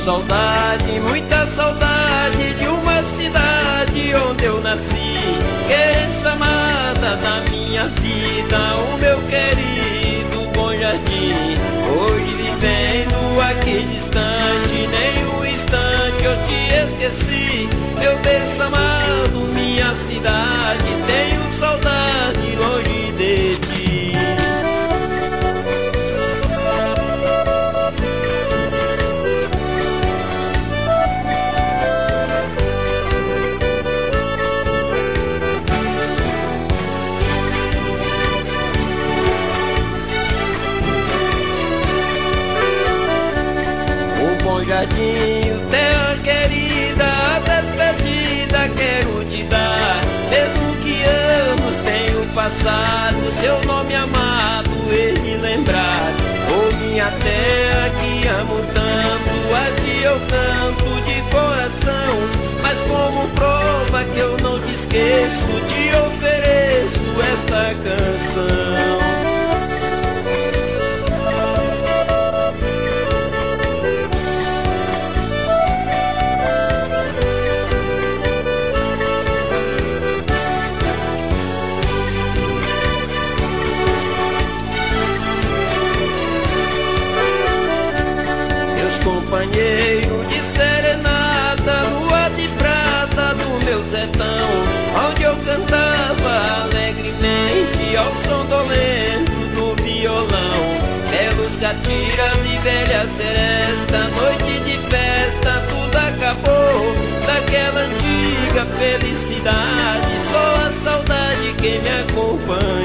saudade, muita saudade de uma cidade onde eu nasci. Querência amada da minha vida, o meu querido Bom Jardim. Hoje vivendo aqui distante, nem um instante eu te esqueci. Meu berço amado, minha cidade, tenho saudade longe de ti. Bom Jardim, terra querida, a despedida quero te dar. Mesmo que anos tenham passado, seu nome amado hei lembrar. Oh, minha terra que amo tanto, a ti eu canto de coração. Mas como prova que eu não te esqueço, te ofereço esta canção. Companheiro de serenata, lua de prata do meu sertão, onde eu cantava alegremente ao som dolento do violão. Belos catiras e velha seresta, noite de festa, tudo acabou. Daquela antiga felicidade, só a saudade que me acompanha.